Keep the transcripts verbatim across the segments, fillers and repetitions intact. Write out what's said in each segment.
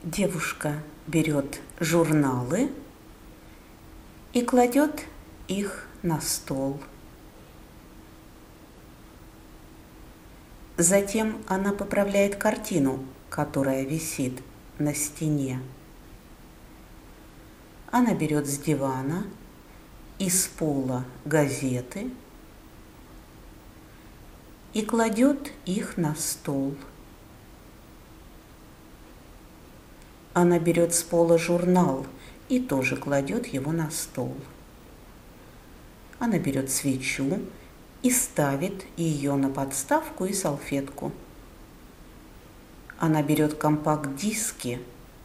Девушка берет журналы и кладет их на стол. Затем она поправляет картину, которая висит на стене. Она берет с дивана и с пола газеты и кладет их на стол. Она берет с пола журнал и тоже кладет его на стол. Она берет свечу и ставит ее на подставку и салфетку. Она берет компакт-диски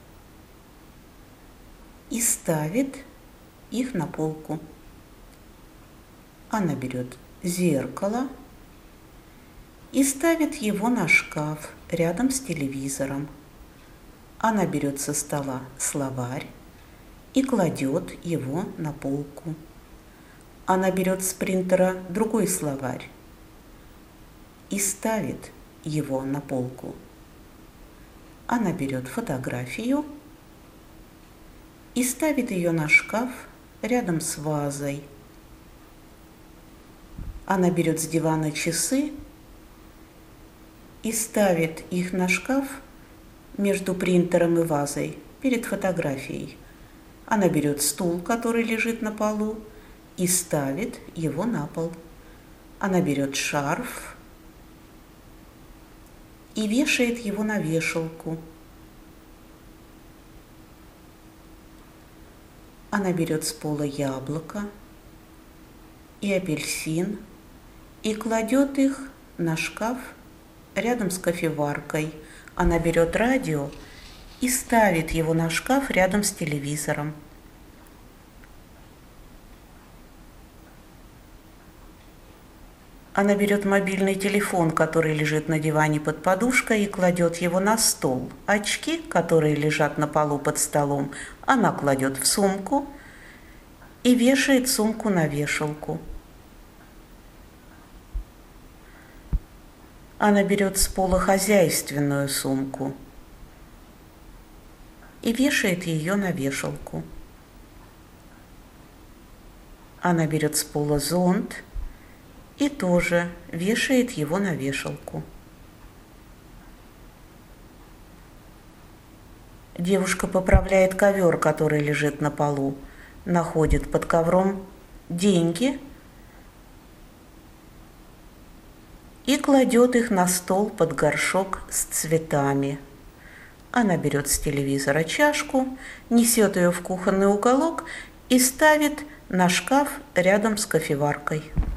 и ставит их на полку. Она берет зеркало и ставит его на шкаф рядом с телевизором. Она берет со стола словарь и кладет его на полку. Она берет с принтера другой словарь и ставит его на полку. Она берет фотографию и ставит ее на шкаф рядом с вазой. Она берет с дивана часы и ставит их на шкаф между принтером и вазой перед фотографией. Она берет стул, который лежит на полу, и ставит его на пол. Она берет шарф и вешает его на вешалку. Она берет с пола яблоко и апельсин и кладет их на шкаф рядом с кофеваркой. Она берет радио и ставит его на шкаф рядом с телевизором. Она берет мобильный телефон, который лежит на диване под подушкой, и кладет его на стол. Очки, которые лежат на полу под столом, она кладет в сумку и вешает сумку на вешалку. Она берет с пола хозяйственную сумку и вешает ее на вешалку. Она берет с пола зонт и тоже вешает его на вешалку. Девушка поправляет ковер, который лежит на полу, находит под ковром деньги и кладет их на стол под горшок с цветами. Она берет с телевизора чашку, несет ее в кухонный уголок и ставит на шкаф рядом с кофеваркой.